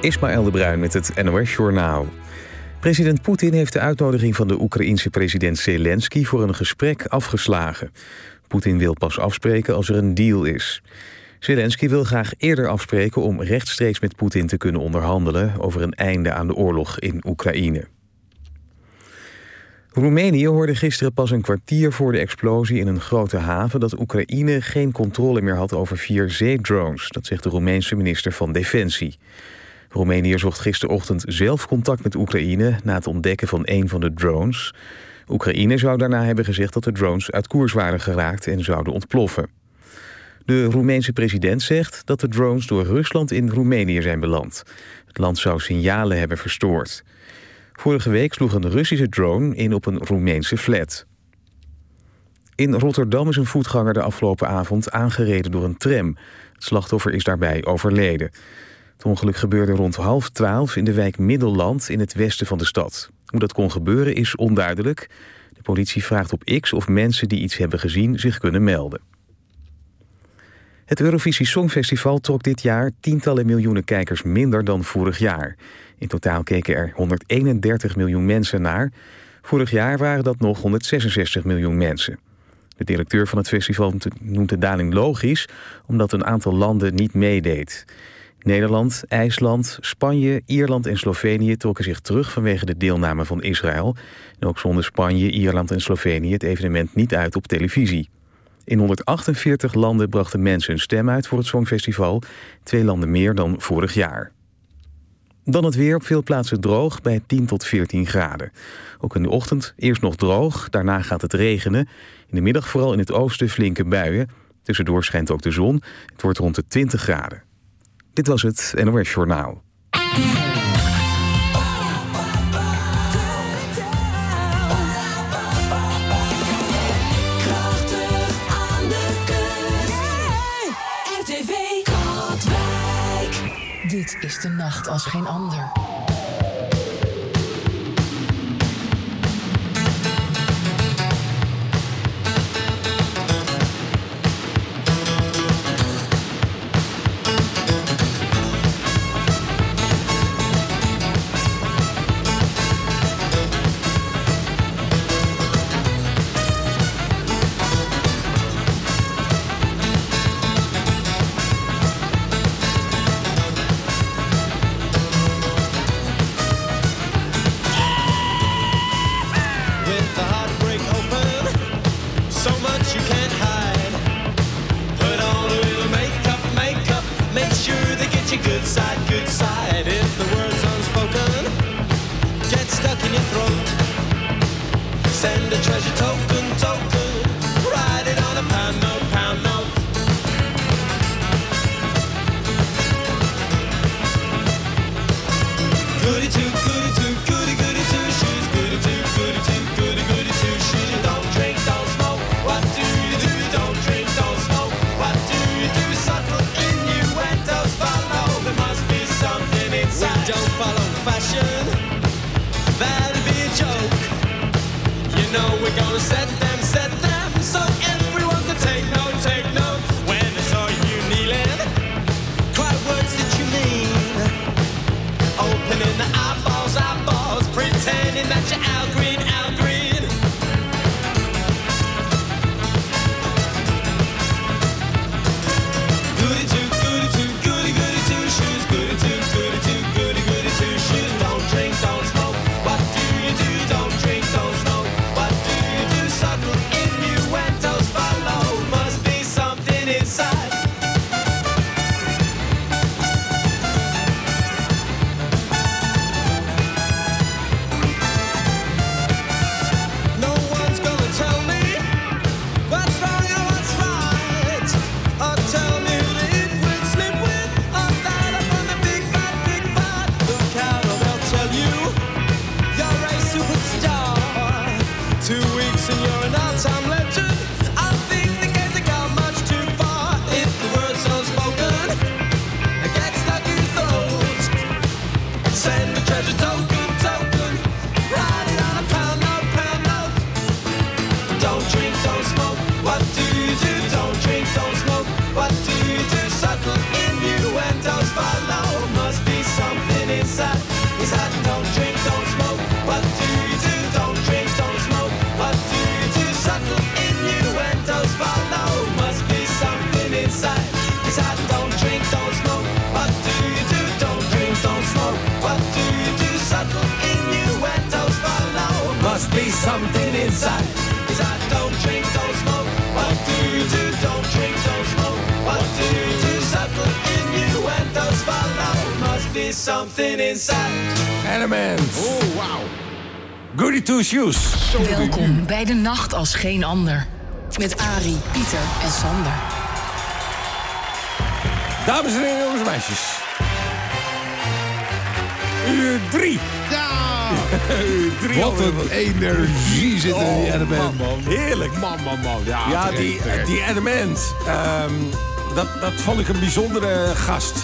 Ismaël de Bruin met het NOS-journaal. President Poetin heeft de uitnodiging van de Oekraïense president Zelensky voor een gesprek afgeslagen. Poetin wil pas afspreken als er een deal is. Zelensky wil graag eerder afspreken om rechtstreeks met Poetin te kunnen onderhandelen over een einde aan de oorlog in Oekraïne. Roemenië hoorde gisteren pas een kwartier voor de explosie in een grote haven dat Oekraïne geen controle meer had over 4 zeedrones. Dat zegt de Roemeense minister van Defensie. Roemenië zocht gisterochtend zelf contact met Oekraïne na het ontdekken van een van de drones. Oekraïne zou daarna hebben gezegd dat de drones uit koers waren geraakt en zouden ontploffen. De Roemeense president zegt dat de drones door Rusland in Roemenië zijn beland. Het land zou signalen hebben verstoord. Vorige week sloeg een Russische drone in op een Roemeense flat. In Rotterdam is een voetganger de afgelopen avond aangereden door een tram. Het slachtoffer is daarbij overleden. Het ongeluk gebeurde rond 11:30 in de wijk Middelland in het westen van de stad. Hoe dat kon gebeuren is onduidelijk. De politie vraagt op X of mensen die iets hebben gezien zich kunnen melden. Het Eurovisie Songfestival trok dit jaar tientallen miljoenen kijkers minder dan vorig jaar. In totaal keken er 131 miljoen mensen naar. Vorig jaar waren dat nog 166 miljoen mensen. De directeur van het festival noemt de daling logisch, omdat een aantal landen niet meedeed. Nederland, IJsland, Spanje, Ierland en Slovenië trokken zich terug vanwege de deelname van Israël. En ook zonden Spanje, Ierland en Slovenië het evenement niet uit op televisie. In 148 landen brachten mensen een stem uit voor het Songfestival. 2 landen meer dan vorig jaar. Dan het weer, op veel plaatsen droog bij 10 tot 14 graden. Ook in de ochtend eerst nog droog, daarna gaat het regenen. In de middag vooral in het oosten flinke buien. Tussendoor schijnt ook de zon. Het wordt rond de 20 graden. Dit was het NOS Journaal. Dit is de nacht als geen ander. something inside. Element. Oh, wauw. Goody Two Shoes. Welkom bij De Nacht als Geen Ander. Met Arie, Pieter en Sander. Dames en heren, jongens en meisjes. Uur 3. Ja! Uur 3. Wat een energie zit er in die Element. Man. Heerlijk. Man. Ja, terecht. die Element. Dat vond ik een bijzondere gast.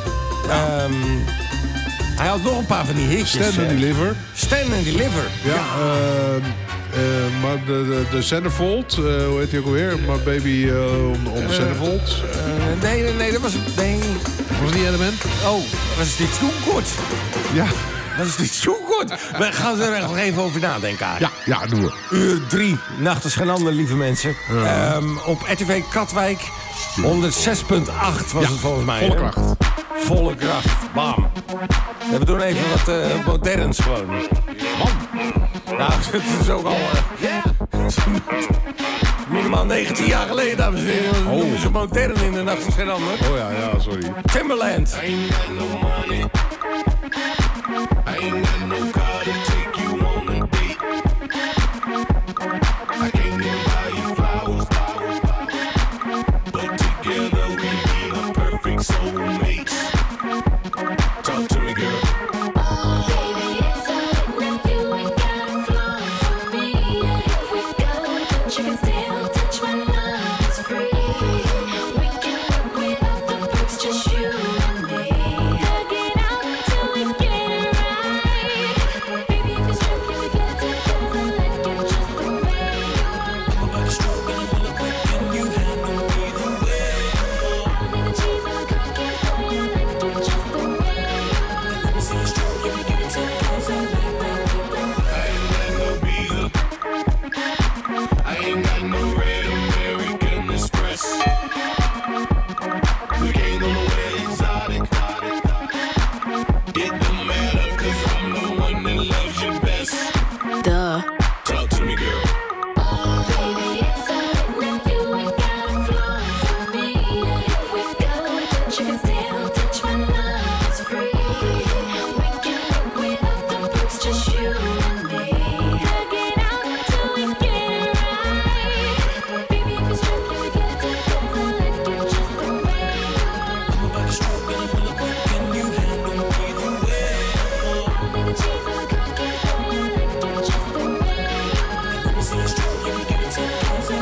Hij had nog een paar van die hitjes. Stand and Deliver. Stand and Deliver. Ja, maar de Centerfold, hoe heet die ook alweer? My Baby on the Centerfold. Nee, dat was het. Nee. Was die Element? Oh, was het dit Zoekort? Ja. Dat is niet Zoekort. We gaan er nog even over nadenken, Arie. Ja, doen we. Uur 3, Nacht is geen ander, lieve mensen. Op RTV Katwijk, 106.8 was het volgens mij. Volle kracht. Volle kracht, bam. Ja, we doen even wat moderns gewoon. Bam. Nou, het is ook al... minimaal 19 jaar geleden, dames en heren. Oh. Zo modern in de Nacht is geen ander. Oh ja, sorry. Timberland. I ain't got no money. I ain't got no car to take you on a date. I can't even buy you flowers. But together we be the perfect soulmates. Talk to me, girl. Oh, baby, it's all with you. Ain't got a flaw for me. If we go, touch you can still touch my love. It's free. We can work without the perks, just you and me. Hug it out till we get it right. Baby, if it's true, you can get it together. Like it just the way you are. I'm about to stroke and I'm gonna quick. Can you handle me the way? I don't need the cheese or the cocky boy. I like it just the way you are. Let me see you stroke. You can get it together. I ain't got no visa. I ain't got no red American Express. We can't go nowhere exotic. It don't matter 'cause I'm the one that loves you best. Duh. Talk to me, girl. Oh, baby, it's all with you. Ain't got a flaw for me. If we go, touch you can still touch my love. It's free. We can work without the perks, just you and me. Hug it out till we get it right. Baby, if it's true, you can get it together. Like it just the way you are. I'm about to stroke and I'm gonna quick. Can you handle me the way? I don't need the cheese or the cocky boy. I like it just the way you are. Let me see you stroke. You can get it together.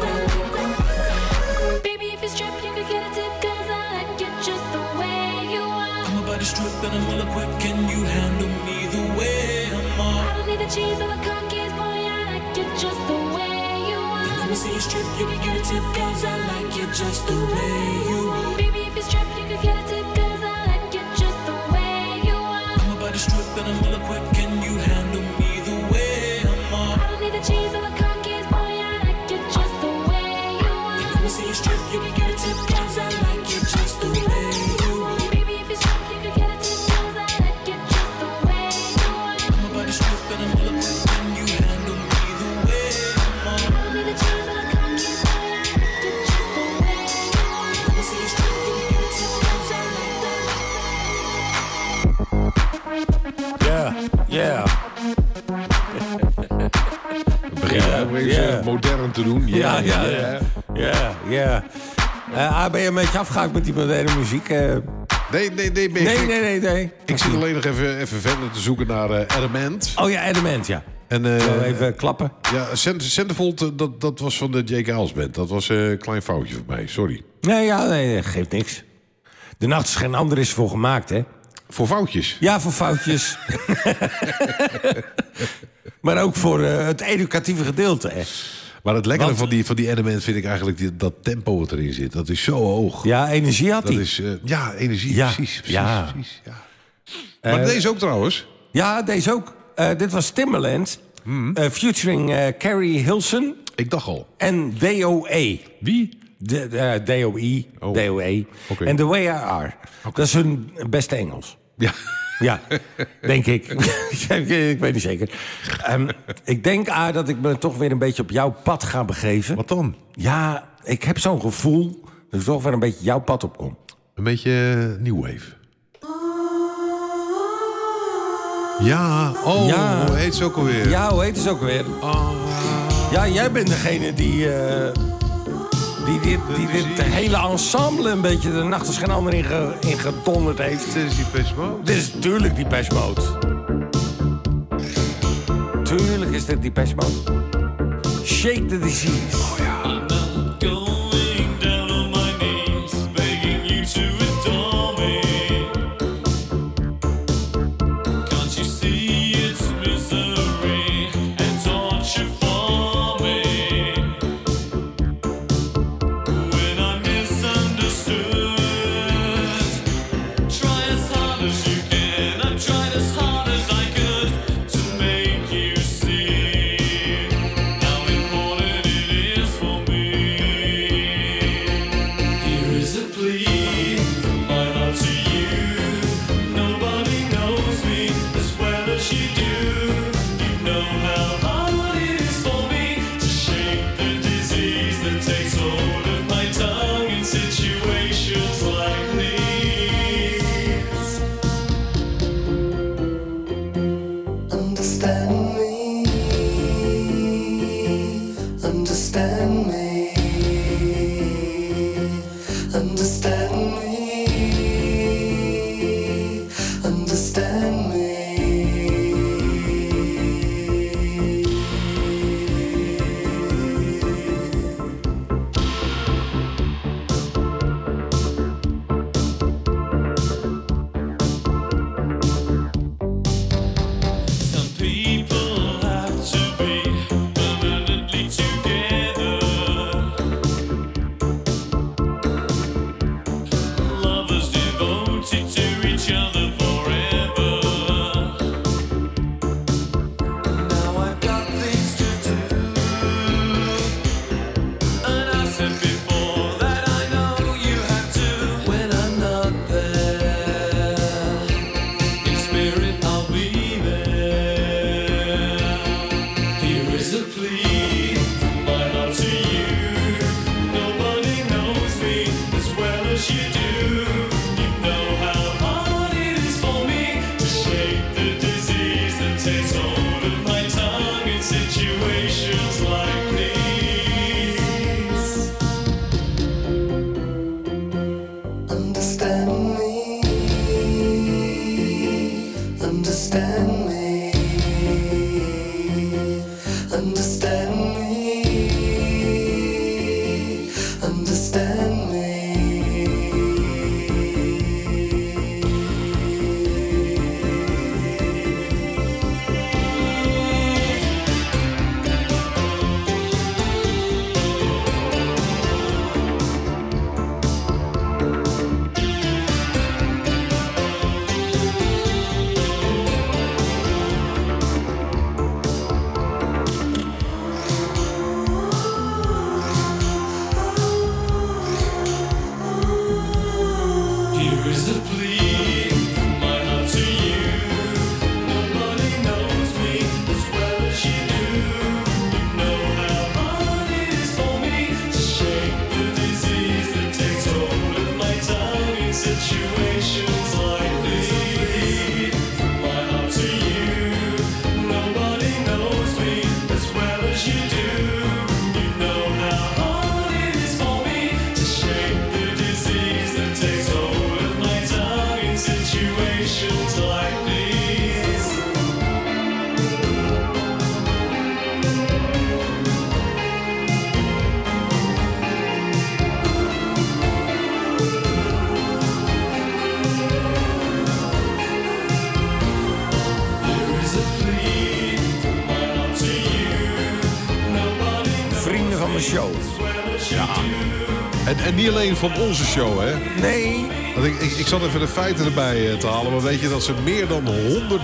Baby, if it's true, you can get it together. Like it just the way you are. I'm about to strip and I'm gonna quit. Can you handle me the way I'm on? I don't need the cheese or the cookies, boy. I like it just the way you are. Let me see you strip. You can get it together. I like it just the way you are. Baby, if it's trip, you can get it together. I like it just the way you are. I'm about to strip and I'm gonna quit. Can you handle me the way I'm on? I don't need the cheese or the cookies, boy. I like it just the way you are. Let me see you strip. You can get it together. I like it just the way you are. Baby, if it's trip, you can get it together. I like it just the way you are. I'm about to strip and I'm gonna quit. Can you handle me the way I'm on? I don't need the cheese or the cookies, boy. I like it just the way you are. Let me see you strip. You can get it together. I like that. Yeah. Begin nou weer eens modern te doen. Ja. Ben je een beetje afgehaakt met die moderne muziek? Nee. Nee. Ik zit alleen nog even verder te zoeken naar Element. Oh ja, Element, ja. En, Even klappen. Ja, Centerfold, dat was van de J.K. Als Band. Dat was een klein foutje voor mij, sorry. Nee, geeft niks. De Nacht is geen ander is voor gemaakt, hè? Voor foutjes? Ja, voor foutjes. Maar ook voor het educatieve gedeelte, hè? Maar het lekkere van die Element vind ik eigenlijk dat tempo wat erin zit. Dat is zo hoog. Ja, energie had hij. Dat is, energie, Ja. precies. Ja. Maar deze ook trouwens. Ja, deze ook. Dit was Timberland. Featuring Carrie Hilson. Ik dacht al. En DOE. Wie? DOE. Oh. DOE. Oké. En The Way I Are. Dat is hun beste Engels. Ja. Ja, denk ik. Ik weet niet zeker. Ik denk, dat ik me toch weer een beetje op jouw pad ga begeven. Wat dan? Ja, ik heb zo'n gevoel dat ik toch weer een beetje jouw pad opkom. Een beetje new wave. Ja, Ja. hoe heet ze ook alweer? Ja, hoe heet ze ook weer? Ja, jij bent degene die dit hele ensemble een beetje de nacht als geen ander in gedonderd heeft. Dit is die Depeche Mode. Dit is natuurlijk die Depeche Mode. Tuurlijk is dit die Depeche Mode. Shake the Disease. I'm not going down on my knees, begging you to adore me. Can't you see it's misery and torture for me? When I'm misunderstood, try as hard as you can. I've tried as hard as I could to make you see how important it is for me. Here is a plea from my heart to you. Nobody knows me as well as you do. You know how hard it is for me to shake the disease that takes hold of my tongue in situations like these. Understand me, understand me, understand me, understand me. Some people have to be permanently together. Lovers devoted to each other forever. Now I've got things to do, and I said before that I know you have to. When I'm not there, in spirit I'll be there. Here is a plea from my heart to you. Nobody knows me as well as you do. You know how hard it is for me to shake the disease that takes hold of my tongue in situations like these. Understand me, understand me, understand me, understand me. Here is a plea from my heart to you. Nobody knows me as well as you do. You know how hard it is for me to shake the disease that takes hold of my tongue in situations like these. From my heart to you. Nobody knows me as well as you do. You know how hard it is for me to shake the disease that takes hold of my tongue in situations like these. Here is a plea from my heart to you. Nobody knows Vrienden van mijn show. En niet alleen van onze show, hè. Nee. Want ik zat even de feiten erbij te halen. Maar weet je dat ze meer dan 100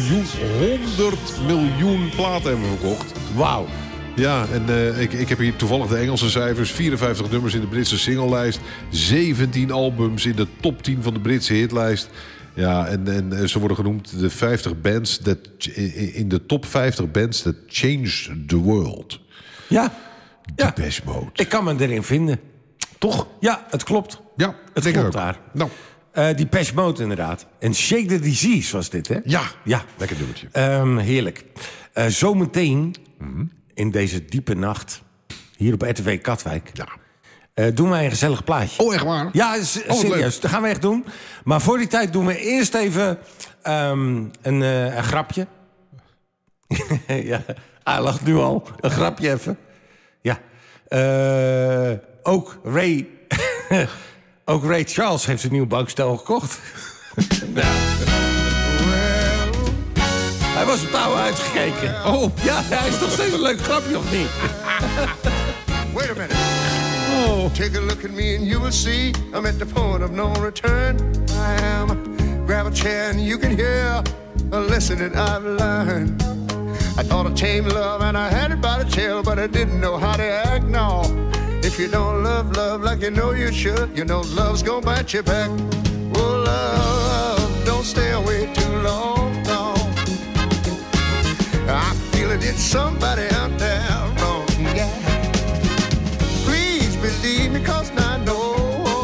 miljoen platen hebben verkocht? Wauw. Ja, en ik heb hier toevallig de Engelse cijfers. 54 nummers in de Britse singlelijst. 17 albums in de top 10 van de Britse hitlijst. Ja, en ze worden genoemd de 50 bands in de top 50 bands that changed the world. Ja. Depeche Mode. Ik kan me erin vinden. Toch? Ja, het klopt. Ja, Het denk ik klopt ook. daar. Nou, Die Depeche Mode inderdaad. En Shake the Disease was dit, hè? Ja, Ja. lekker nummertje. Heerlijk. Zometeen, in deze diepe nacht, hier op RTV Katwijk... doen wij een gezellig plaatje. Oh, echt waar? Ja, wat serieus. leuk. Dat gaan we echt doen. Maar voor die tijd doen we eerst even een grapje. Ja, hij lacht nu al. Een grapje even. Ja. Ook Ray... ook Ray Charles heeft zijn nieuwe bankstel gekocht. Ja. Hij was op touw uitgekeken. Oh, ja, hij is toch steeds een leuk grapje, of niet? Wait a minute. Take a look at me and you will see I'm at the point of no return. I am. Grab a chair and you can hear a lesson that I've learned. I thought I tamed love and I had it by the tail, but I didn't know how to act. No, if you don't love love like you know you should, you know love's gonna bite you back. Oh, love, don't stay away too long. No, I feel it in somebody out there wrong. Yeah. Believe me, 'cause I know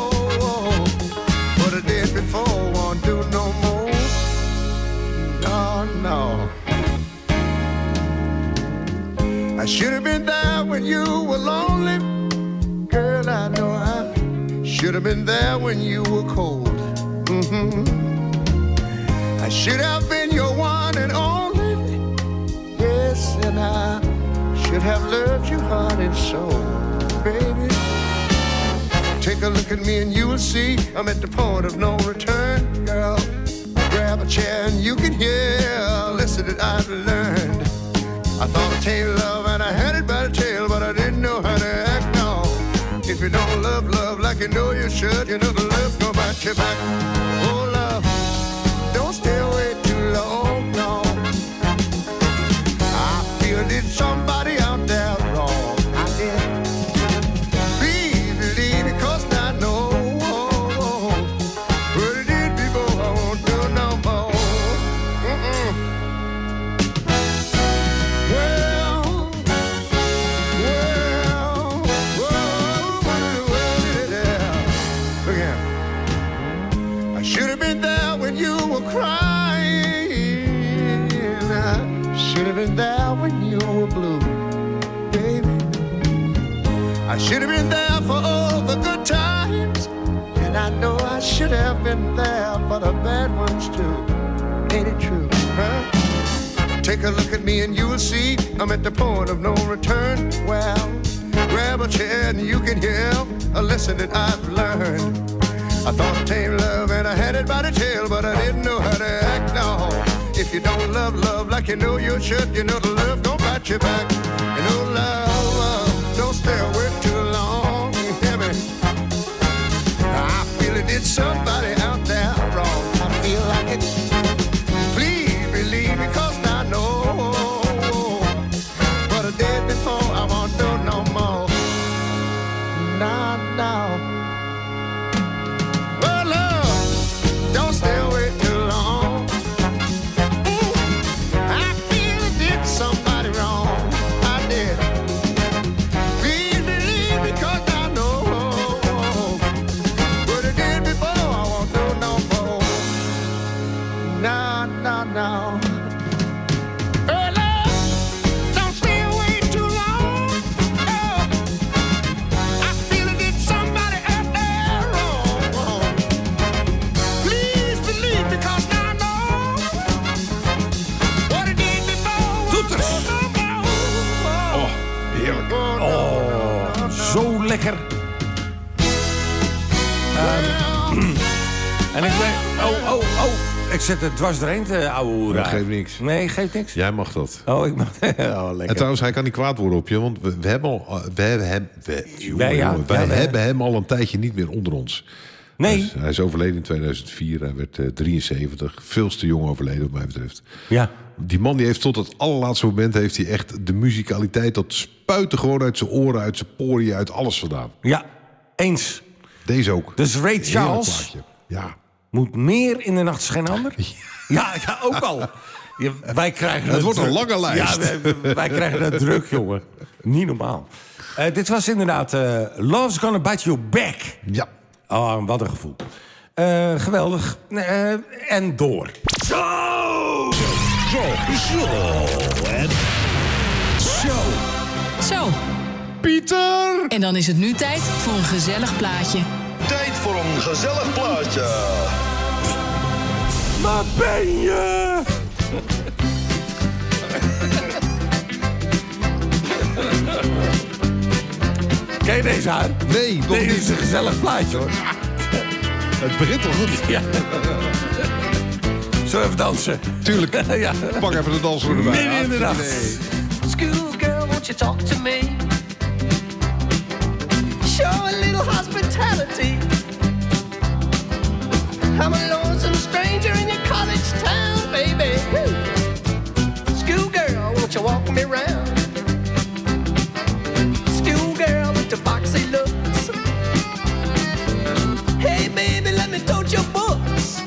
what I did before, won't do no more. No, no. I should have been there when you were lonely. Girl, I know I should have been there when you were cold. I should have been your one and only. Yes, and I should have loved you heart and soul, baby. Take a look at me and you will see I'm at the point of no return, girl. Grab a chair and you can hear a lesson that I've learned. I thought I tamed love and I had it by the tail, but I didn't know how to act. No, if you don't love love like you know you should, you know the love's gonna bite you back. Oh, love, don't stay away too long, no. I feel that somebody out there wrong. I did. I should have been there for all the good times, and I know I should have been there for the bad ones too. Ain't it true, huh? Take a look at me and you will see I'm at the point of no return. Well, grab a chair and you can hear a lesson that I've learned. I thought I tamed love and I had it by the tail, but I didn't know how to act. No, if you don't love love like you know you should, you know the love don't bite you back. You know love, don't stay away too long. You hear me? I feel it did somebody out there wrong. I feel like it. Please believe me, 'cause I know what I did before. I won't do no more. No, no. Well, love, don't stay away too long. I feel it did somebody wrong. I did. Please believe me, 'cause I know what I did before. I won't do no more. No, no, no. Oh, love, don't stay away too long. Oh, I feel it did somebody out there wrong. Please believe me, 'cause I know what I did before. Toeters. Oh, heerlijk. Oh, zo lekker. En ik ben... Oh. Ik zet het dwars doorheen, de ouwe hoera. Dat geeft niks. Nee, geeft niks. Jij mag dat. Oh, ik mag... Oh, lekker. En trouwens, hij kan niet kwaad worden op je, want we hebben al, Wij hebben hem al een tijdje niet meer onder ons. Nee. Hij is overleden in 2004, hij werd 73. Veel te jong overleden wat mij betreft. Ja. Die man die heeft tot het allerlaatste moment heeft hij echt de musicaliteit, dat spuitte gewoon uit zijn oren, uit zijn poriën, uit alles vandaan. Ja, eens. Deze ook. Dus Ray Heerlijk Charles plaatje. Ja. moet meer in de nacht is geen ander. Ja, ook al. Ja, wij krijgen Het wordt een druk. lange lijst. Ja, wij krijgen het druk, jongen. Niet normaal. Dit was inderdaad Love's Gonna Bite Your Back. Ja. Oh, wat een gevoel. Geweldig. En door. Zo, Pieter! en dan is het nu tijd voor een gezellig plaatje. Tijd voor een gezellig plaatje. Waar ben je? Ken je deze haar? Nee, nog Dit niet. is een gezellig plaatje, hoor. Het begint toch goed? Ja. Zullen we even dansen? Tuurlijk. Ja. Pak even de danser erbij. Midden in de nacht. Nee. Schoolgirl, won't you talk to me? Show a little hospitality. I'm a lonesome stranger in your college town, baby. Woo. Schoolgirl, won't you walk me round? Schoolgirl with the foxy looks. Hey, baby, let me tote your books.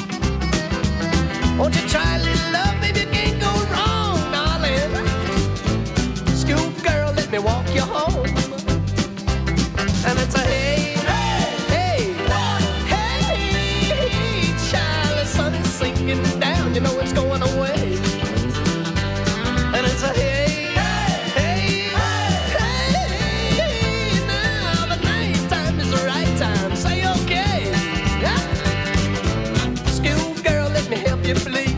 Won't you try a little love, baby? You can't go wrong, darling. Schoolgirl, let me walk you home. And it's a hey, hey, hey, hey, child, the sun is sinking down. You know it's going away. And it's a hey, hey, hey, now the night time is the right time. Say okay. Yeah? Schoolgirl, let me help you, please.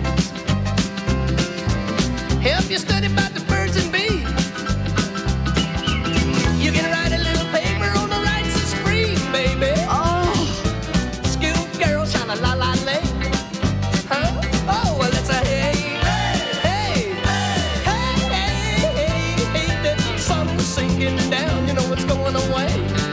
Help you study about the birds and bees. You can write a little paper on the rights of spring, baby. Oh, schoolgirl, shine la la lay. Huh? Oh, well, it's a hey, hey, hey, hey, hey, the sun is sinking down. You know it's going away.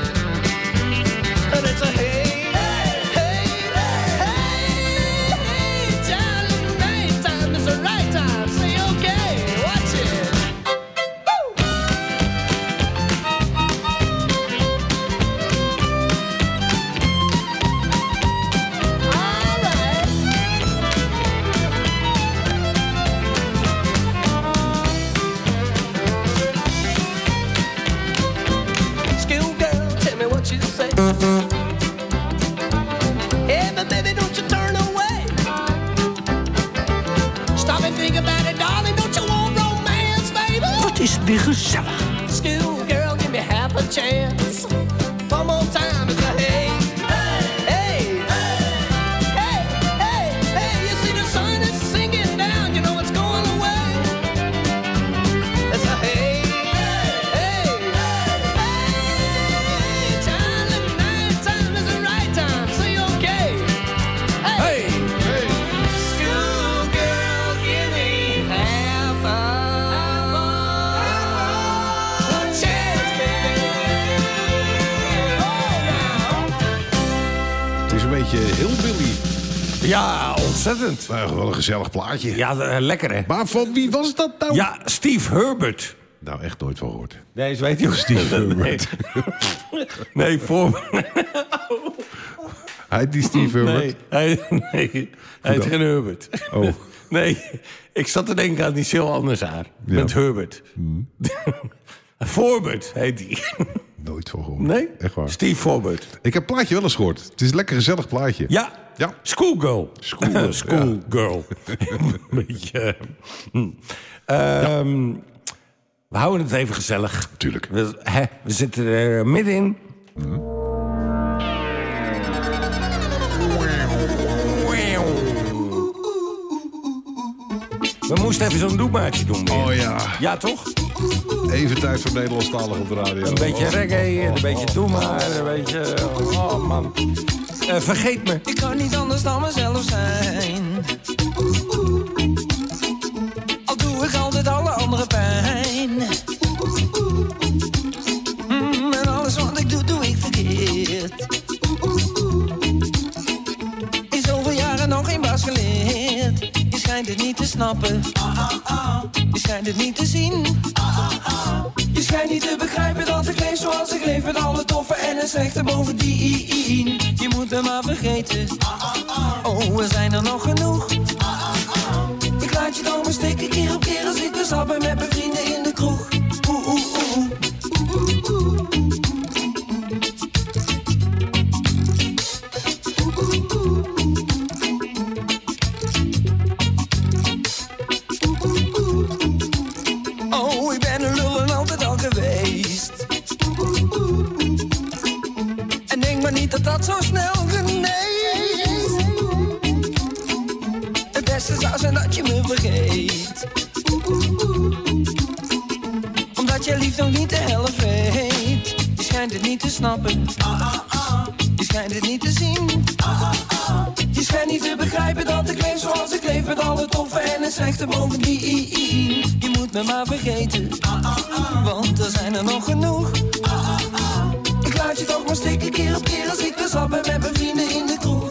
And it's a hey, hey, hey, hey, darling, night time is the right time. Say okay, watch it. Woo! All right. Schoolgirl, tell me what you say. Hey, but baby, don't you turn away. Stop and think about it, darling. Don't you want romance, baby? Wat is weer gezellig. Schoolgirl, give me half a chance. One more time, it's a hey, hey, hey, hey, hey. You see the sun is sinking down. You know it's going away. It's a hey, hey, hey. Time, night time is the right time. Say okay. Hey! Schoolgirl, give me half a chance, baby. Oh, now. Het is een beetje hillbilly. Ja, ontzettend. Maar wel een gezellig plaatje. Ja, lekker, hè? Maar van wie was dat nou? Ja, Steve Herbert. Nou, echt nooit van gehoord. Nee, ze weet je hoe Steve Herbert. Nee, voor... Hij heet die Steve Herbert. Nee, hij heet geen Herbert. Oh. Nee, ik zat te denken aan die heel anders haar. Ja. Met Herbert. Forbert heet die. Nooit van gehoord. Nee? Echt waar. Steve Forbert. Ik heb het plaatje wel eens gehoord. Het is een lekker gezellig plaatje. Ja. Ja. Schoolgirl. Schoolgirl, Schoolgirl. Een beetje... We houden het even gezellig. Tuurlijk. We zitten er middenin. We moesten even zo'n doelmaatje doen weer. Oh ja. Ja, toch? Even tijd voor Nederlandstalig op de radio. Een beetje reggae, een beetje doe maar, een beetje... Oh, man. Vergeet me. Ik kan niet anders dan mezelf zijn. Al doe ik altijd alle anderen pijn. En alles wat ik doe, doe ik verkeerd. In zoveel jaren nog geen bas geleerd. Je schijnt het niet te snappen. Je schijnt het niet te zien. Je schijnt niet te begrijpen dat ik leef zoals ik leef. Met alle toffe en het slechte bovendien. Je moet me maar vergeten. Oh, er zijn er nog genoeg. Ik laat je dan maar stikken keer op keer als ik wil stappen met mijn vrienden in de kroeg. Oeh, oeh, oeh. maar niet dat dat zo snel geneest. Het beste zou zijn dat je me vergeet. Omdat je lief nog niet de helft weet. Je schijnt het niet te snappen. Je schijnt het niet te zien. Je schijnt niet te begrijpen dat ik leef zoals ik leef. Met alle toffe en het slechte bovendien. Je moet me maar vergeten. Want er zijn er nog genoeg. Ik laat je toch maar stikken keer op keer als ik wil sappen met mijn vrienden in de kroeg.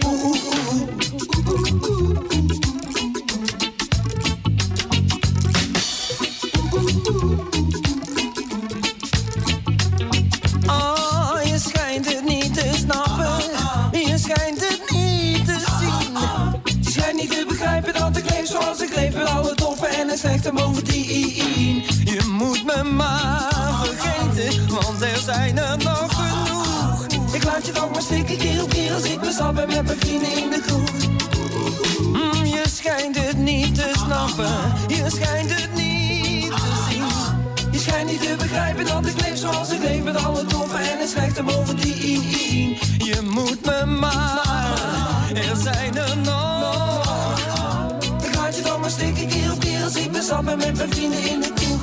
Oh, je schijnt het niet te snappen. Je schijnt het niet te zien. Je schijnt niet te begrijpen dat ik leef zoals ik leef. Met alle toffe en het slechte bovendien. Je moet me maar vergeten, want er zijn er nog genoeg. Ik laat je toch maar stikken keer op keer als ik me sappen met mijn vrienden in de kroeg. Je schijnt het niet te snappen. Je schijnt het niet te zien. Je schijnt niet te begrijpen dat ik leef zoals ik leef. Met alle toffe en het slechte bovendien. Je moet me maar, er zijn er nog. Ik laat je toch maar stikken keer op keer als ik me sappen met mijn vrienden in de kroeg.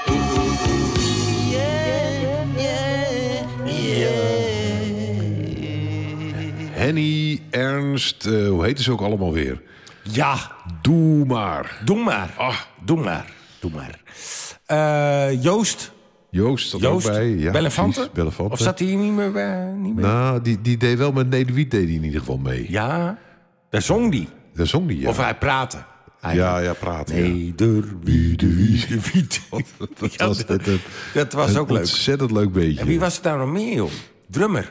Henny, Ernst, hoe heten ze ook allemaal weer? Ja, Doe maar. doe maar. Ah. Doe maar. Doe maar. Joost. Joost zat er ook bij. Ja, Bellefante? precies, Bellefante. Of zat hij hier niet meer bij? Niet meer? Nou, die deed wel met Nederwiet deed hij in ieder geval mee. Ja, daar zong die. Dat zong die, ja. Of hij praatte. Ja, praten. Ja. Nederwiet. Dat was ook leuk. Ontzettend leuk beetje. En wie was het nou nog meer, joh? Drummer.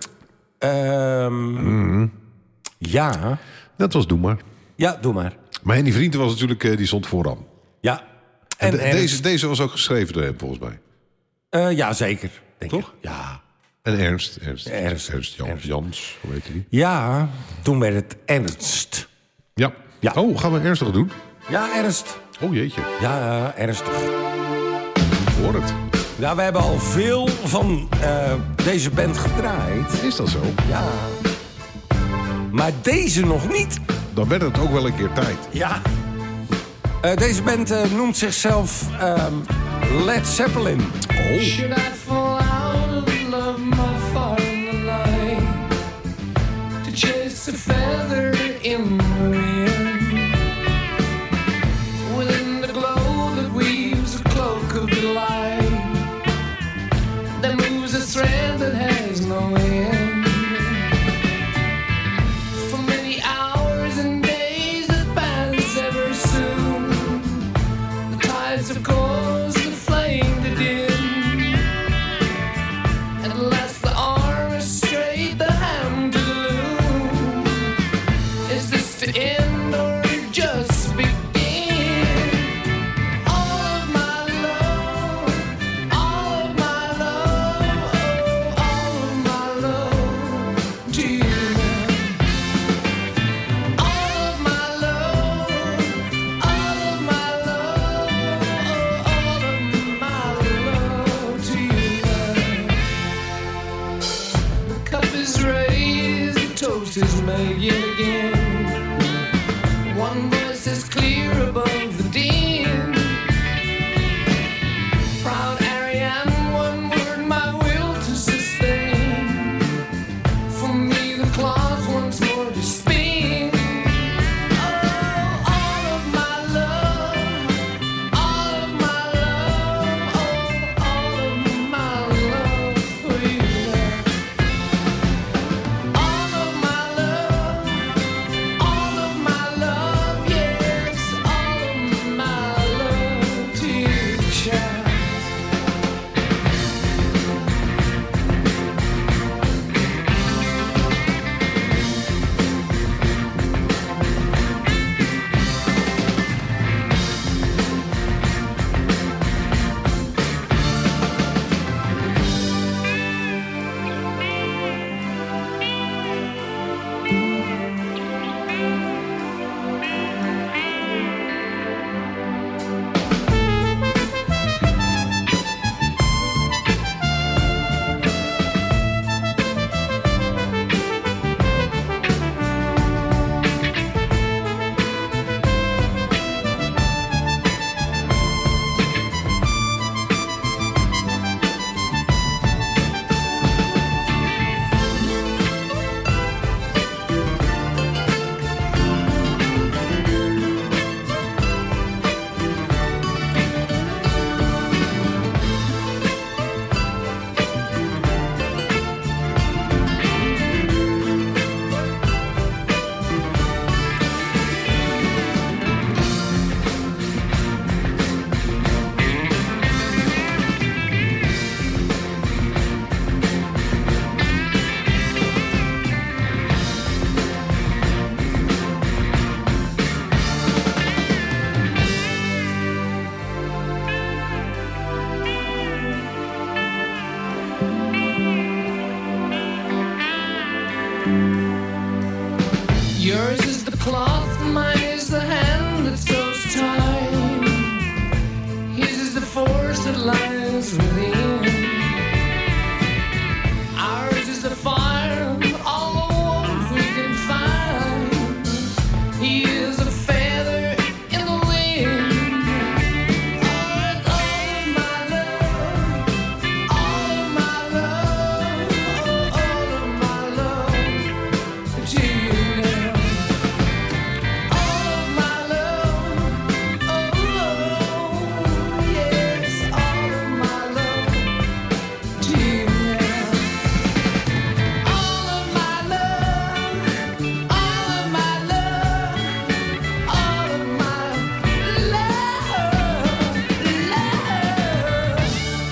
Ja. Dat was Doe maar. Ja, doe maar. Maar Henny Vrienden was natuurlijk, die stond vooraan. Ja. En Ernst. deze was ook geschreven door hem, volgens mij. Ja, zeker. Denk Toch? ik. Ja. En Ernst Ernst. Jans, hoe heet die? Ja, toen werd het Ernst. Ja. Ja. Oh, gaan we ernstig doen? Ja, Ernst. Oh, jeetje. Ja, ernstig. Hoor het. Ja, we hebben al veel van deze band gedraaid. Is dat zo? Ja. Maar deze nog niet. Dan werd het ook wel een keer tijd. Ja. Deze band noemt zichzelf Led Zeppelin. Oh. Should I fall out of love, my far in the night, to chase a feather in the wind, within the glow that weaves a cloak of delight, that moves a thread that has no end. For many hours and days that pass ever soon, the tides of course the flame that dim. Yours is the cloth, mine is the hand that sews time. His is the force that lies within. Ours is the fire, all the warmth we can find. He is a feather in the wind. All of my love, all of my love, all of my love to you now. All of my love, oh yes, all of my love to you now. All of my love, all of my love, all of my love, love.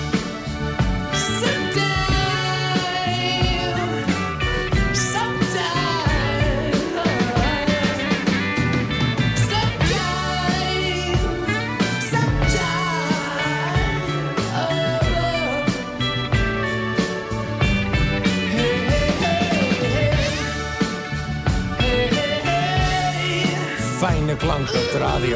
Fijne klank op de radio.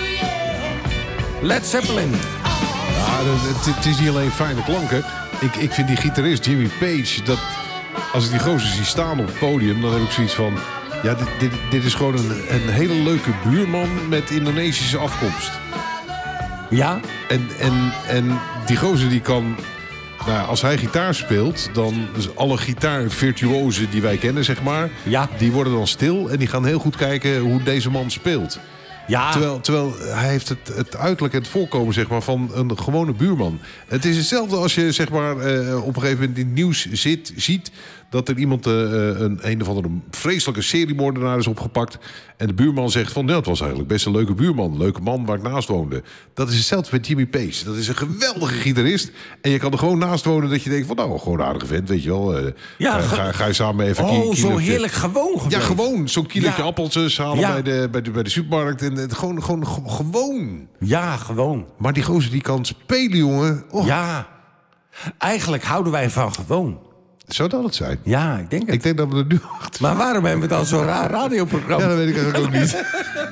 Led Zeppelin. Ja, het is niet alleen fijne klanken. Ik vind die gitarist Jimmy Page... Dat, als ik die gozer zie staan op het podium... dan heb ik zoiets van... Ja, dit is gewoon een hele leuke buurman... met Indonesische afkomst. Ja? En die gozer die kan... Nou, als hij gitaar speelt... dan dus alle gitaarvirtuozen die wij kennen, zeg maar... Ja. Die worden dan stil... en die gaan heel goed kijken hoe deze man speelt. Ja. Terwijl hij heeft het uiterlijk en het voorkomen zeg maar, van een gewone buurman. Het is hetzelfde als je zeg maar, op een gegeven moment in het nieuws ziet... dat er iemand een of andere vreselijke seriemoordenaar is opgepakt... en de buurman zegt van... het was eigenlijk best een leuke buurman. Een leuke man waar ik naast woonde. Dat is hetzelfde met Jimmy Page. Dat is een geweldige gitarist. En je kan er gewoon naast wonen dat je denkt van... nou, gewoon een aardige vent, weet je wel. Ga je samen even... Oh, zo heerlijk gewoon. Ja, gewoon. Zo'n kilootje Ja. appeltjes halen Ja. bij de supermarkt. En gewoon. Ja, gewoon. Maar die gozer die kan spelen, jongen. Oh. Ja. Eigenlijk houden wij van gewoon. Zou dat het zijn? Ja, ik denk het. Ik denk dat we er nu achter. Maar waarom hebben we dan zo'n raar radioprogramma? Ja, dat weet ik eigenlijk ook niet.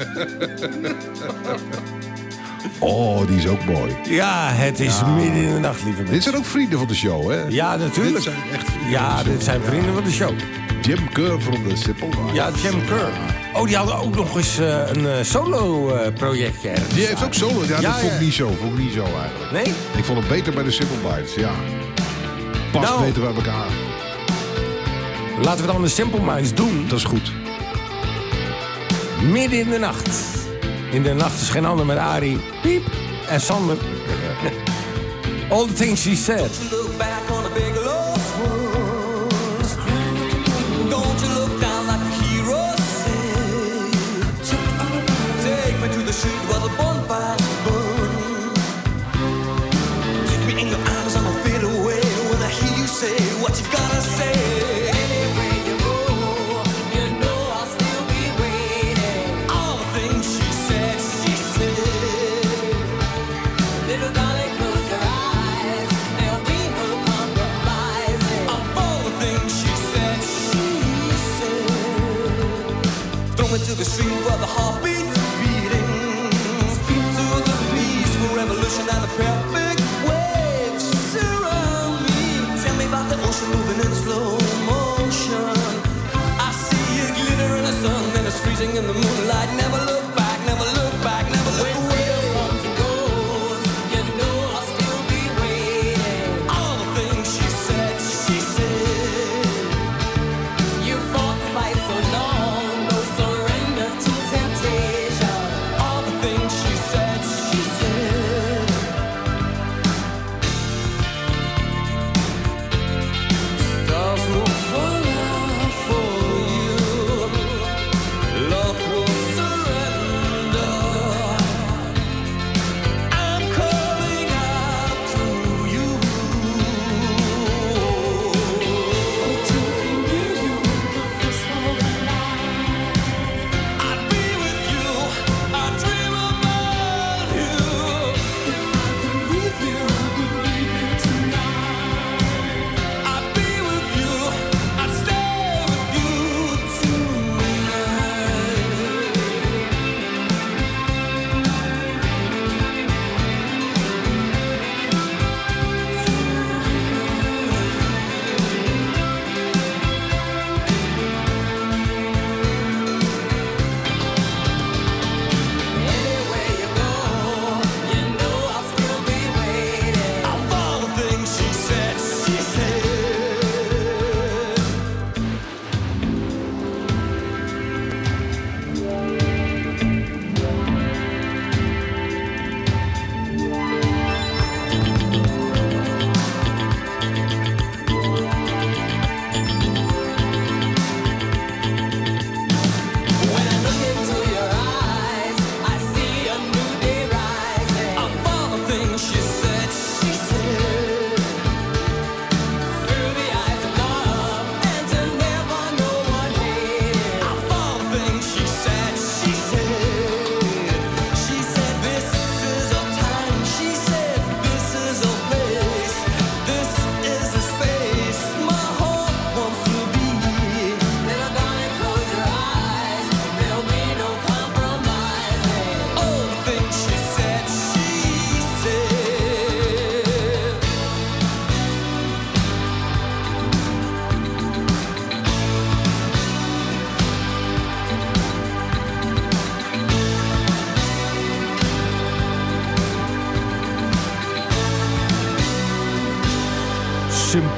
Oh, die is ook mooi. Ja, het is midden in de nacht, lieve mensen. Dit zijn ook vrienden van de show, hè? Ja, natuurlijk. Dit zijn echt vrienden Ja, van de show. dit zijn vrienden van de show. Jim Kerr van de Simple Minds. Ja, Jim Kerr. Oh, die hadden ook nog eens een solo-projectje. Die heeft ook solo. Ja, dat vond ik niet zo. Eigenlijk. Nee? Ik vond hem beter bij de Simple Minds, ja. Past Nou. beter bij elkaar. Laten we dan de Simple Minds doen. Dat is goed. Midden in de nacht. In de nacht is geen ander met Arie, Piep en Sander. All the things she said. Look back on the big lost words. Don't you look down like the hero said. Take me to the street where the bonfires burn. Take me in your arms, I'm gonna fade away when I hear you say what you gotta say. Anywhere you go, you know I'll still be waiting. All the things she said, she said. Little darling, close your eyes. There'll be no compromising. Of all the things she said, throw me to the street where the heart beats beating. Speak to the peaceful revolution and the perfect waves surround me. Tell me about the ocean moving in slow motion. I see it glitter in the sun and it's freezing in the moonlight. Never look back, never look back, never look away. You know I'll still be waiting. All the things she said, she said. You fought the fight so long, no surrender to temptation.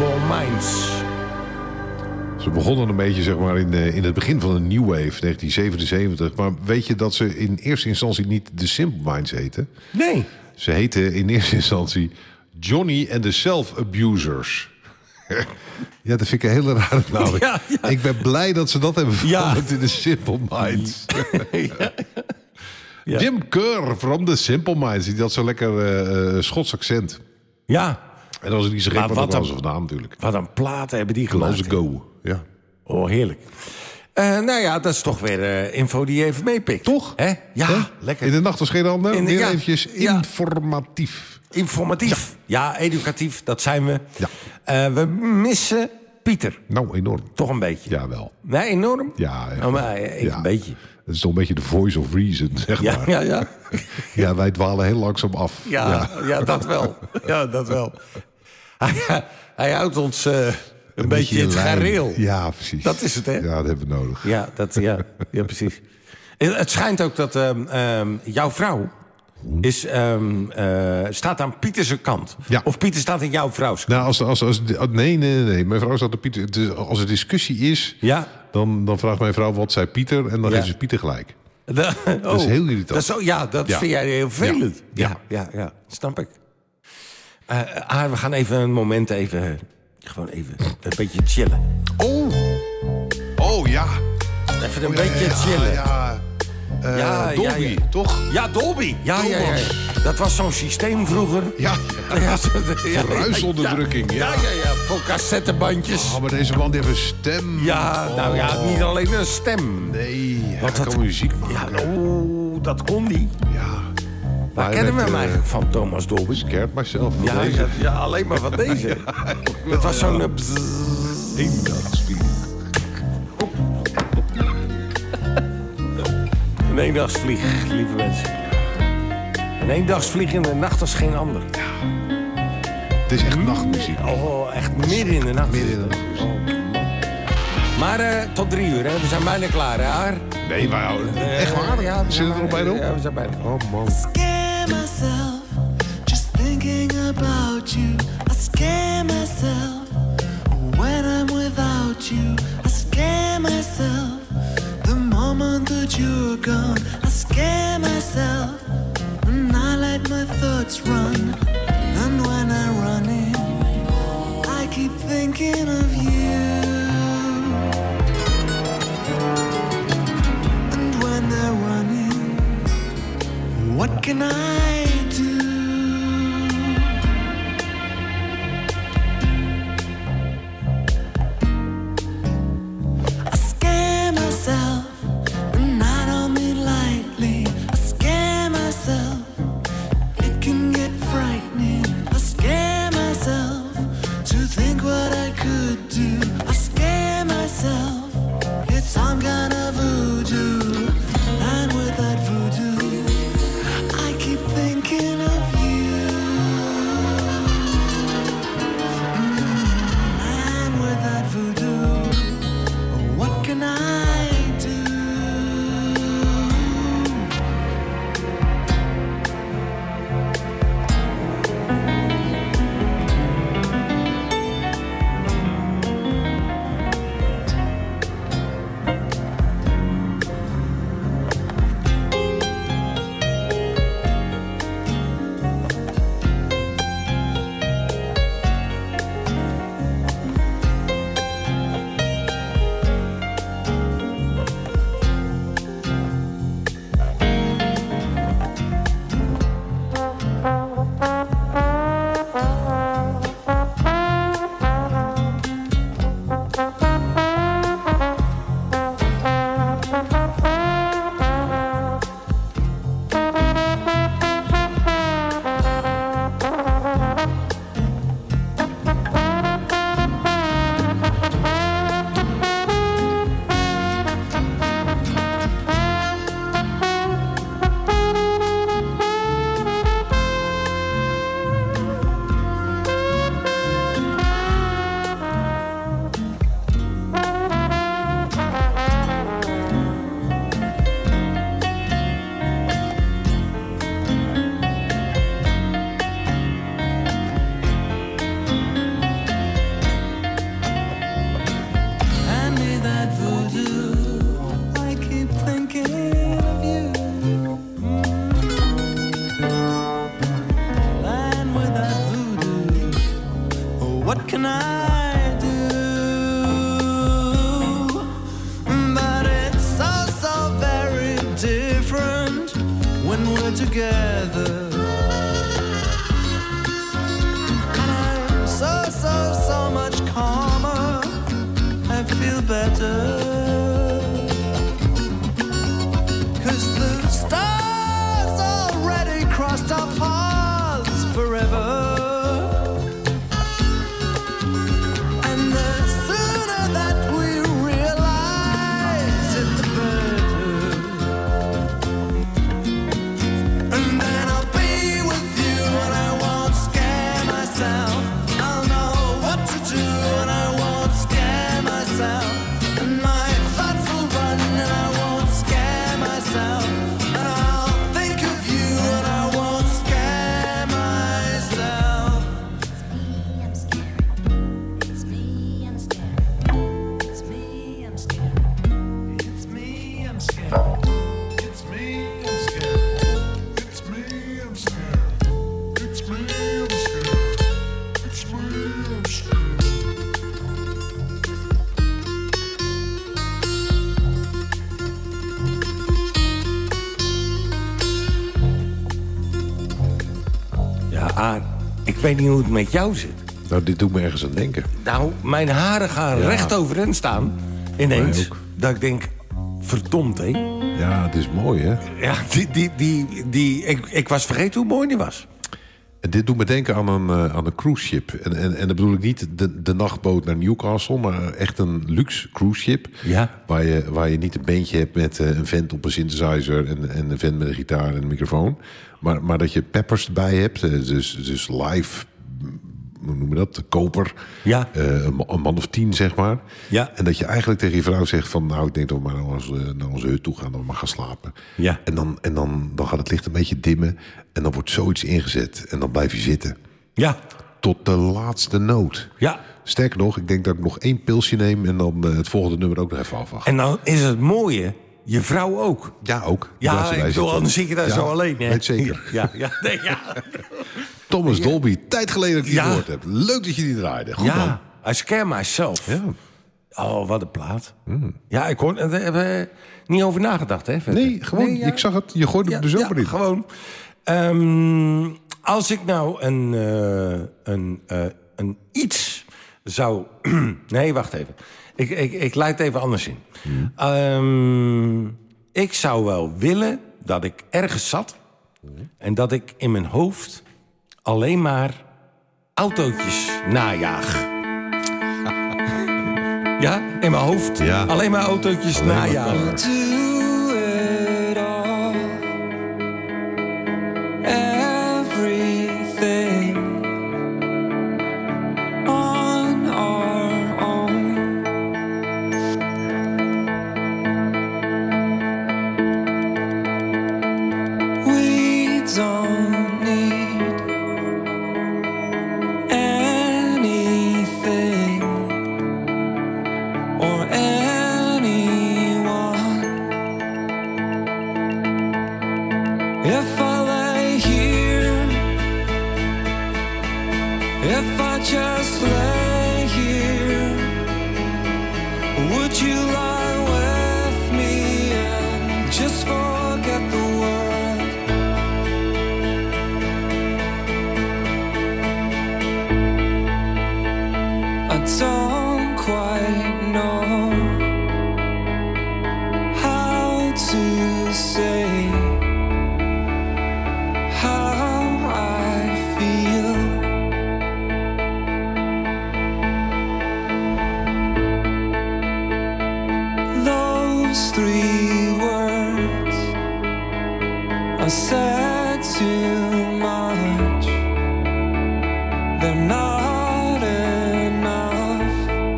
Simple Minds. Ze begonnen een beetje zeg maar, in het begin van de New Wave, 1977. Maar weet je dat ze in eerste instantie niet de Simple Minds heten? Nee. Ze heten in eerste instantie Johnny and the Self-Abusers. Ja, dat vind ik een hele rare naam. Ja. Ik ben blij dat ze dat hebben veranderd in de Simple Minds. Ja. Jim Kerr from the Simple Minds. Die had zo'n lekker Schots accent. Ja. En dat was het niet zo gek, Maar maar wat dat een- was vandaan natuurlijk. Wat een platen hebben die gemaakt. Let's go. Ja. Oh, heerlijk. Nou ja, dat is toch weer info die je even meepikt. Toch? Hè? Ja, Hè? lekker. In de nacht als geen ander. In de- Weer ja. eventjes Ja. informatief. Informatief. Ja, educatief, dat zijn we. Ja. We missen Pieter. Nou, enorm. Toch een beetje. Ja, wel. Nee, enorm? Ja, echt. Oh, maar even Ja. een beetje. Dat is toch een beetje de voice of reason, zeg Ja, maar. ja. Ja, wij dwalen heel langzaam af. Ja, dat wel. Ja, dat wel. Hij houdt ons een beetje in het lijn. gareel. Ja, precies. Dat is het, hè? Ja, dat hebben we nodig. Ja, precies. Het schijnt ook dat jouw vrouw staat aan Pieters kant. Ja. Of Pieter staat aan jouw vrouws kant. Nou, nee. Mijn vrouw staat op Pieter. Het is, als er discussie is, Ja. dan vraagt mijn vrouw wat zei Pieter. En dan Ja. geeft ze Pieter gelijk. Dat is heel irritant. Dat Ja. vind jij heel vervelend. Ja, snap ik. We gaan even een moment gewoon even een beetje chillen. Oh, ja. Even een beetje chillen. Ja. Dolby, toch? Ja, Dolby. Ja. Thomas. Dat was zo'n systeem vroeger. Ja. Geruisonderdrukking, ja. Voor cassettebandjes. Oh, maar deze man die heeft een stem. Ja, nou ja, niet alleen een stem. Nee, Want hij dat- kan muziek Ja, maken. dat kon die. Ja. Waar Hij kennen we werd, hem eigenlijk van, Thomas Dolby? Scared myself. Ja, alleen maar van deze. Dat was zo'n... Eendagsvlieg. Een eendagsvlieg, lieve mensen. Een eendagsvlieg in de nacht als geen ander. Het is echt nachtmuziek. Oh, echt midden in de nacht. Midden in de nacht. Oh, man. Maar tot 3 uur, hè? We zijn bijna klaar, hè, Haar? Nee, wij houden. Echt waar? Ja, we Zit het er nog bijna op? Ja, we zijn bijna. Oh, man. Scare myself just thinking about you. I scare myself when I'm without you. I scare myself the moment that you're gone. I scare myself and I let my thoughts run. And when I run in, I keep thinking of you. And when they're running, what can I do? I scare myself, and I don't mean lightly. I scare myself, it can get frightening. I scare myself to think what I could do. I scare myself, it's some kind of voodoo. And with that voodoo, I keep thinking together. And I'm so much calmer. I feel better. 'Cause the stars already crossed our paths forever. And the sooner that we realize it, the better. And then I'll be with you and I won't scare myself. I'll know what to do and I won't scare myself. And my thoughts will run and I won't scare myself. And I'll think of you and I won't scare myself. It's me, I'm scared. It's me, I'm scared. It's me, I'm scared. It's me, I'm scared. It's me, I'm scared. It's me, I'm scared. It's me, I'm scared. Ja, ik weet niet hoe het met jou zit. Nou, dit doet me ergens aan denken. Nou, mijn haren gaan Ja. recht overeind staan. Ineens. Mij ook. Dat ik denk, verdomd, hé. Ja, het is mooi, hè? Ja, ik was vergeten hoe mooi die was. En dit doet me denken aan een cruise ship. En dan bedoel ik niet de nachtboot naar Newcastle, maar echt een luxe cruise ship. Ja. Waar je niet een beentje hebt met een vent op een synthesizer en een vent met een gitaar en een microfoon. Maar dat je peppers erbij hebt. Dus live, hoe noem je dat? De koper. Ja. Een man of 10, zeg maar. Ja. En dat je eigenlijk tegen je vrouw zegt van, nou, ik denk dat we maar naar onze hut toe gaan, dat we maar gaan slapen. Ja. En dan gaat het licht een beetje dimmen en dan wordt zoiets ingezet en dan blijf je zitten. Ja. Tot de laatste noot. Ja. Sterker nog, ik denk dat ik nog 1 pilsje neem en dan het volgende nummer ook nog even afwacht. En dan is het mooie, je vrouw ook. Ja, ook. Ja, ik bedoel, anders zit je daar zo alleen. Hè? Weet zeker. Ja. Thomas Dolby, tijd geleden dat ik die Ja. gehoord heb. Leuk dat je die draaide. Goed man. Ja, I Scare Myself. Ja. Oh, wat een plaat. Ja, ik hoor, daar hebben we niet over nagedacht, hè? verder. Nee, gewoon, Nee, ja. ik zag het. Je gooide hem er zomaar in. gewoon. Als ik nou een iets zou... nee, wacht even. Ik leid het even anders in. Ik zou wel willen dat ik ergens zat... en dat ik in mijn hoofd alleen maar autootjes najaag. Ja, in mijn hoofd. Ja. Alleen maar autootjes Alleen maar najagen. cars. Do it all. Everything on our own. We don't need anything or anyone. If I lay here, if I just lay here, would you lie with me and just forget the world? I don't quite know how to say how I feel. Those 3 words are said too much. They're not enough.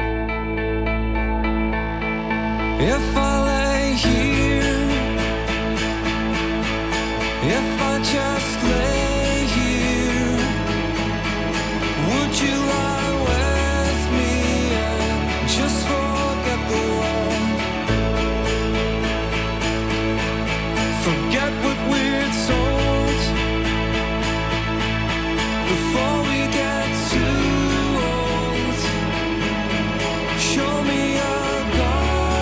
If I lay here, if I just lay here, would you lie with me and just forget the world? Forget what we're told before we get too old. Show me a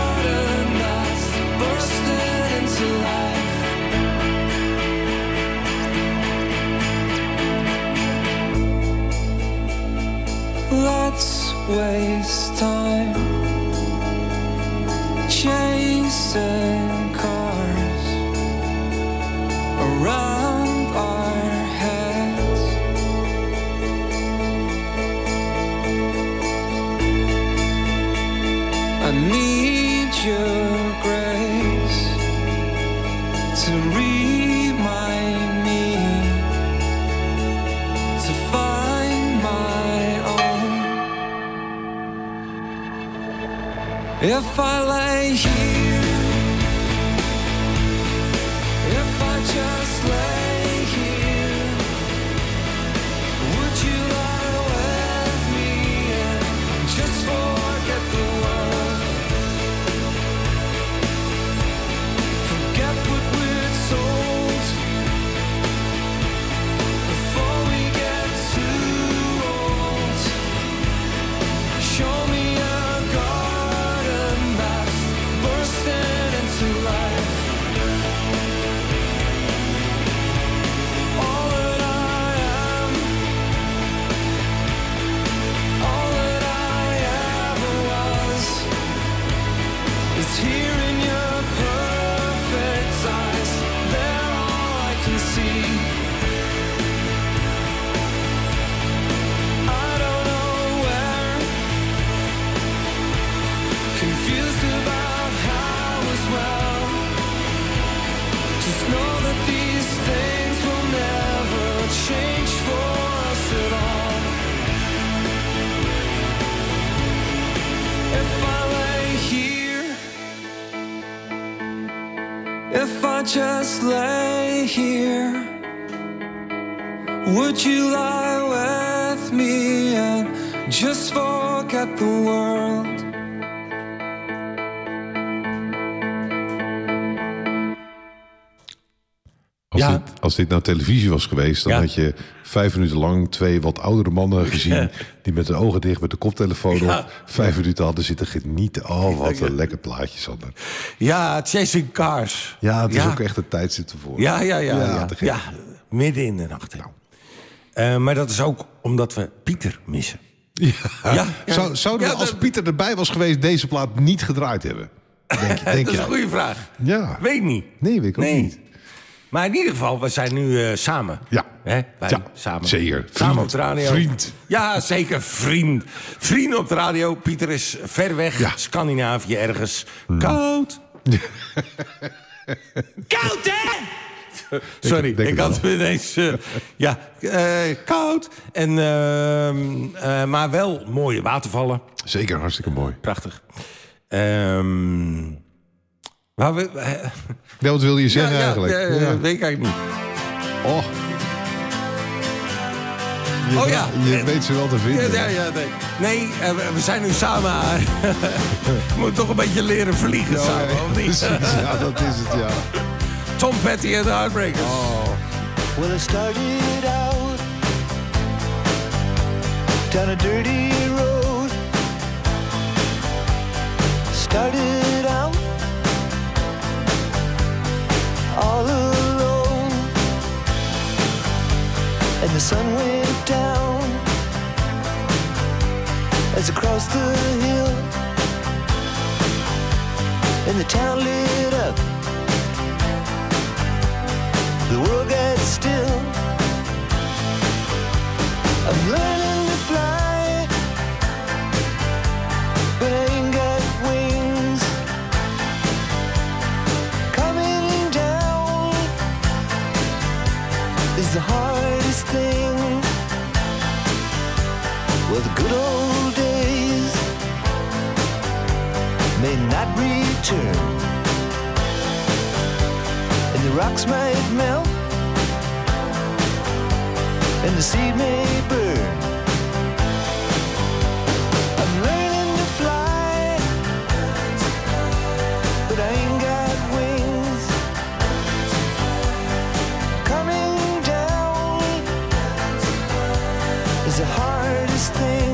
garden that's bursting into life. chasing cars around our heads. I need your grace to remind me to find my own. If I lay here, if I just lay here, would you lie with me and just forget the world? Forget what we're told before we get too old. Show me a garden that's bursting into life. All that I am, all that I ever was, is here in your perfect eyes. They're all I can see. I don't know where, confused about how as well. Just know that these things will never change for us at all. If I lay here, if I just lay here, would you lie with me and just forget the world? Als dit nou televisie was geweest, dan Ja. had je 5 minuten lang 2 wat oudere mannen gezien die met de ogen dicht met de koptelefoon Ja. op 5 minuten hadden zitten genieten. Oh, wat een lekker plaatje, Sander. Ja, Chasing Cars. Ja, het is ook echt een tijdstip ervoor. Ja. te gek. Ja, midden in de nacht. Maar dat is ook omdat we Pieter missen. Ja. Zouden we, Ja, als dat- Pieter erbij was geweest, deze plaat niet gedraaid hebben? Denk Dat is jij? een goede vraag. Ja. Weet niet. Nee, weet ik ook niet. Maar in ieder geval, we zijn nu samen. Ja. Hè? Wij Ja, samen. zeker. Samen Vriend. op de radio. Vriend. Ja, zeker. Vriend. Vrienden op de radio. Pieter is ver weg. Ja. Scandinavië ergens. Koud. Koud, hè? Sorry, denk ik het had ineens... koud. En, maar wel mooie watervallen. Zeker, hartstikke mooi. Prachtig. Maar we... Ja, wat wilde je zeggen eigenlijk? weet ik eigenlijk niet. Oh. Je weet ze wel te vinden. Nee, we zijn nu samen. We moeten toch een beetje leren vliegen samen, of niet? Precies, ja, dat is het, ja. Tom Petty en de Heartbreakers. Well, I started out down a dirty road. Started out all alone, and the sun went down as I crossed the hill, and the town lit up. The world got still. I'm learning to fly, but I ain't got wings. Coming down is the hardest thing. Well, the good old days may not return, and the rocks might melt, and the seed may burn. I'm learning to fly, but I ain't got wings. Coming down is the hardest thing.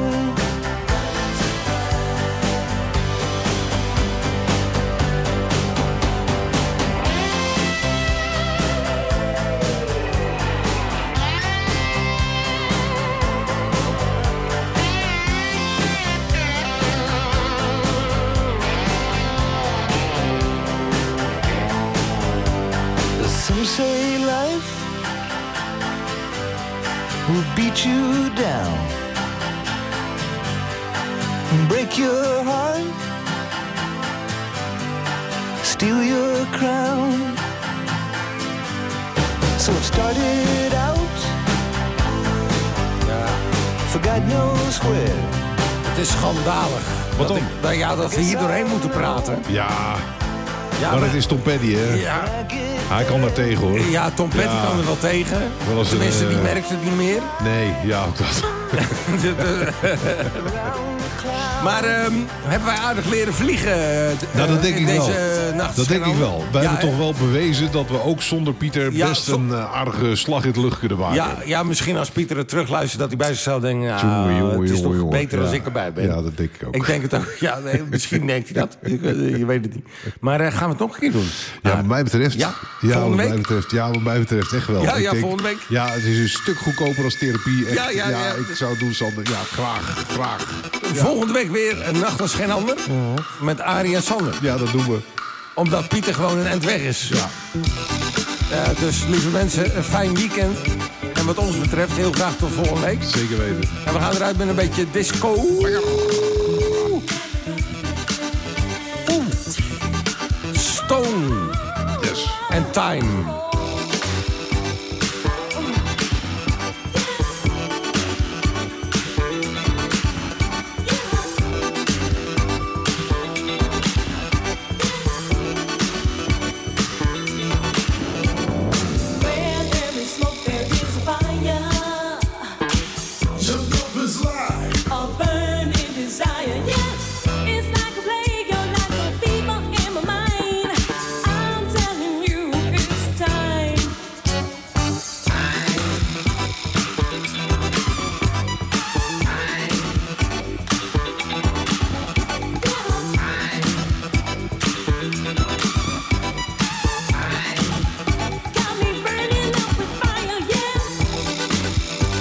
say life will beat you down, break your heart, steal your crown. So it started out, for God knows where. Het is schandalig. Wat dan? Dat we hier doorheen moeten praten. Ja, maar het is Tom Petty, hè? Ja. Hij kan daar tegen, hoor. Ja, Tom Petty Ja. kan er wel tegen. Wel eens Tenminste, een, die merkt het niet meer. Nee, ja, ook dat. Maar hebben wij aardig leren vliegen Nou, dat denk ik deze wel. nacht? Dat denk ik wel. Wij Ja, hebben toch wel bewezen dat we ook zonder Pieter Ja, best een aardige slag in de lucht kunnen maken. Ja, misschien als Pieter het terugluistert dat hij bij zichzelf denkt... Nou, Jongen, het is toch jongen. beter als Ja. ik erbij ben. Ja, dat denk ik ook. Ik denk het ook. Ja, nee, misschien denkt hij dat. Je weet het niet. Maar gaan we het nog een keer doen? Ja, wat mij betreft. Ja, wat volgende mij week? betreft. Ja, wat mij betreft echt wel. Ja, Ik ja, denk, volgende week. Ja, het is een stuk goedkoper als therapie. Echt, Ja. ik zou het doen, Sander. Ja, graag. Ja. Volgende week weer een nacht als geen ander. Met Arie en Sander. Ja, dat doen we. Omdat Pieter gewoon een end weg is. Ja. Dus lieve mensen, een fijn weekend. En wat ons betreft heel graag tot volgende week. Zeker weten. En we gaan eruit met een beetje disco. Stone. Yes. En Time. Where there is smoke, there is fire. Your love is life. A burning desire, yeah. It's like a plague, you're like a fever in my mind. I'm telling you, it's time. Got me burning up with fire, yeah.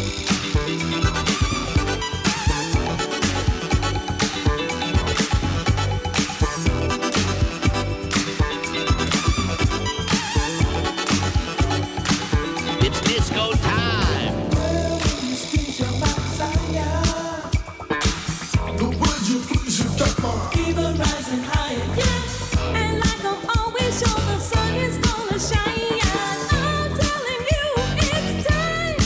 It's disco time. The way you please you got my Fever rising higher, yeah. And like I'm always sure the sun is gonna shine. I'm telling you, it's time.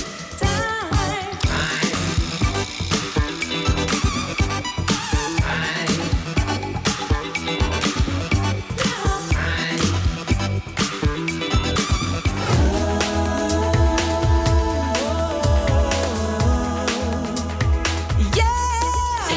Yeah!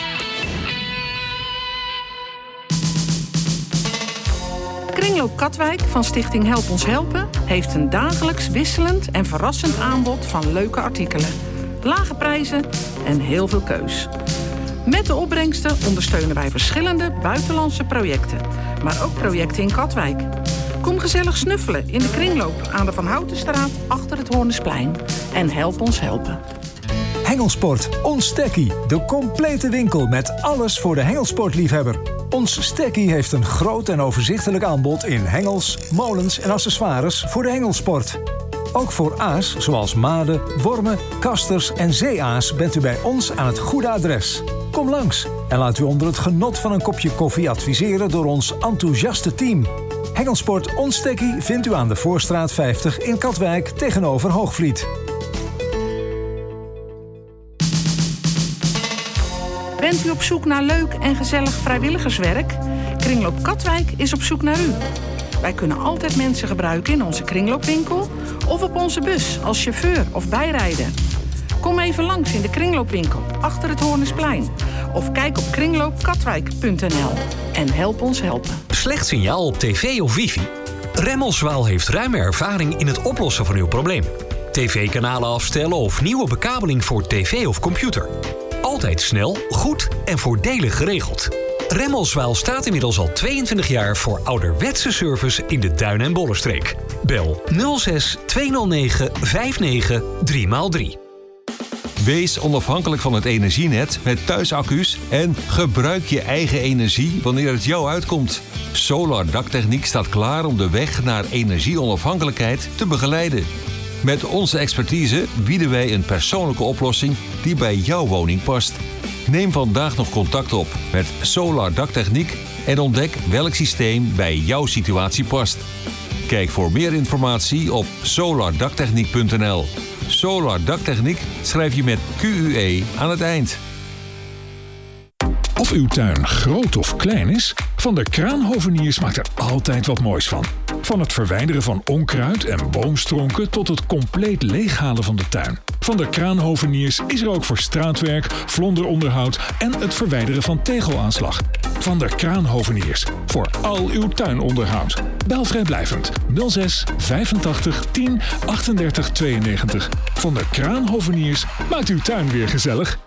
Kringloop Katwijk van Stichting Help Ons Helpen heeft een dagelijks wisselend en verrassend aanbod van leuke artikelen, lage prijzen en heel veel keus. Met de opbrengsten ondersteunen wij verschillende buitenlandse projecten, maar ook projecten in Katwijk. Kom gezellig snuffelen in de Kringloop aan de Van Houtenstraat achter het Hoornesplein en help ons helpen. Hengelsport, ons Stekkie. De complete winkel met alles voor de hengelsportliefhebber. Ons Stekkie heeft een groot en overzichtelijk aanbod in hengels, molens en accessoires voor de hengelsport. Ook voor aas, zoals maden, wormen, kasters en zeeaas bent u bij ons aan het goede adres. Kom langs en laat u onder het genot van een kopje koffie adviseren door ons enthousiaste team. Hengelsport Ons Stekkie vindt u aan de Voorstraat 50 in Katwijk tegenover Hoogvliet. Bent u op zoek naar leuk en gezellig vrijwilligerswerk? Kringloop Katwijk is op zoek naar u. Wij kunnen altijd mensen gebruiken in onze kringloopwinkel of op onze bus als chauffeur of bijrijder. Kom even langs in de kringloopwinkel achter het Hoornesplein of kijk op kringloopkatwijk.nl en help ons helpen. Slecht signaal op tv of wifi? Remmelswaal heeft ruime ervaring in het oplossen van uw probleem. TV-kanalen afstellen of nieuwe bekabeling voor tv of computer. Altijd snel, goed en voordelig geregeld. Remmelswaal staat inmiddels al 22 jaar voor ouderwetse service in de Duin- en Bollenstreek. Bel 06 209 59 3x3. Wees onafhankelijk van het energienet met thuisaccu's en gebruik je eigen energie wanneer het jou uitkomt. Solar Daktechniek staat klaar om de weg naar energieonafhankelijkheid te begeleiden. Met onze expertise bieden wij een persoonlijke oplossing die bij jouw woning past. Neem vandaag nog contact op met Solar Daktechniek en ontdek welk systeem bij jouw situatie past. Kijk voor meer informatie op solardaktechniek.nl. Solar Daktechniek schrijf je met QUE aan het eind. Of uw tuin groot of klein is, Van der Kraanhoveniers maakt er altijd wat moois van. Van het verwijderen van onkruid en boomstronken tot het compleet leeghalen van de tuin. Van der Kraanhoveniers is er ook voor straatwerk, vlonderonderhoud en het verwijderen van tegelaanslag. Van der Kraanhoveniers, voor al uw tuinonderhoud. Bel vrijblijvend 06 85 10 38 92. Van der Kraanhoveniers maakt uw tuin weer gezellig.